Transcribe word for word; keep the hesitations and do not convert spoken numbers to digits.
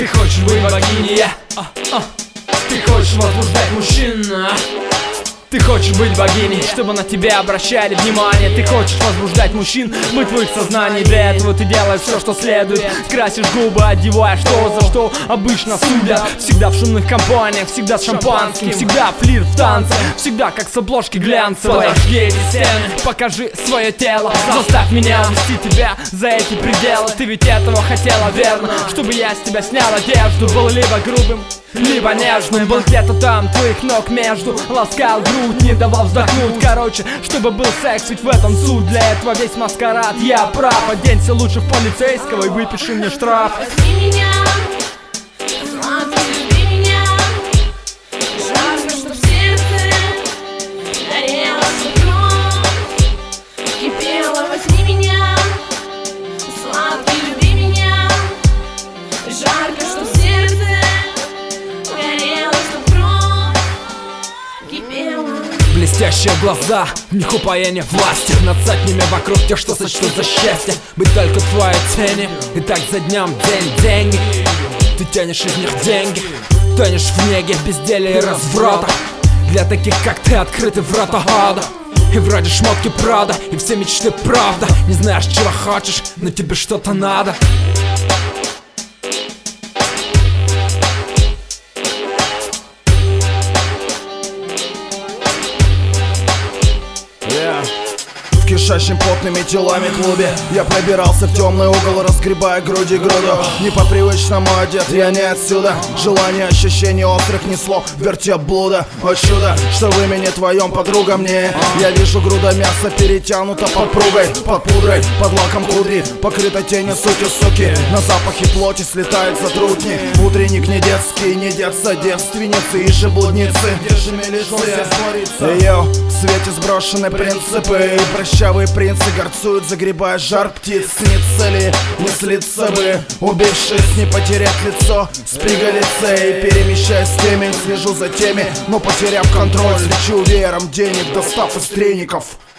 Ты хочешь быть богиней, а, а. Ты хочешь возбуждать мужчин, а? Ты хочешь быть богиней, чтобы на тебя обращали внимание. Ты хочешь возбуждать мужчин, быть в их сознании. Для этого ты делаешь все, что следует. Красишь губы, одеваешь то, за что обычно судят. Всегда в шумных компаниях, всегда с шампанским. Всегда флирт в танце, всегда как с обложки глянцевой. Подожги эти сцены, покажи свое тело. Заставь меня увести тебя за эти пределы. Ты ведь этого хотела, верно? Чтобы я с тебя снял одежду. Был либо грубым, либо нежным. Был где-то там, твоих ног между. Ласкал грудь, не давал вздохнуть. Короче, чтобы был секс, ведь в этом суть. Для этого весь маскарад, я прав. Оденься лучше в полицейского и выпиши мне штраф. Возьми меня, смотри, люби меня. Жарко, что в сердце горело, что кровь кипела. Возьми меня, сладкий, люби меня. Жарко, что в сердце горело, что кровь кипела. Блестящие глаза, в них упоение власти. Над сотнями вокруг тех, что сочтут за счастье быть только в твоей тени. И так за днем день деньги. Ты тянешь из них деньги, тонешь в неге безделия и разврата. Для таких, как ты, открыты врата ада. И вроде шмотки Прада, и все мечты правда. Не знаешь, чего хочешь, но тебе что-то надо. В кишащем потными телами клубе я пробирался в темный угол, разгребая груди груду. Не по привычному одет, я не отсюда. Желание, ощущение острых несло вертеп блуда. О чудо, что в имени твоем, подруга мне. Я вижу груда мяса перетянута подпругой, под пудрой, под лаком кудри, покрыта тенью сути суки. На запахе плоти слетают затрудни. Утренник не детский, не детца, девственницы и же блудницы. Где же милиция? Ее в свете сброшены принципы. И прощавые принцы горцуют, загребая жар птиц. Снится ли, не слиться бы, убившись, не потерять лицо с пигалицей. Перемещаясь с теми, слежу за теми, но потеряв контроль, лечу веером денег, достав из треников.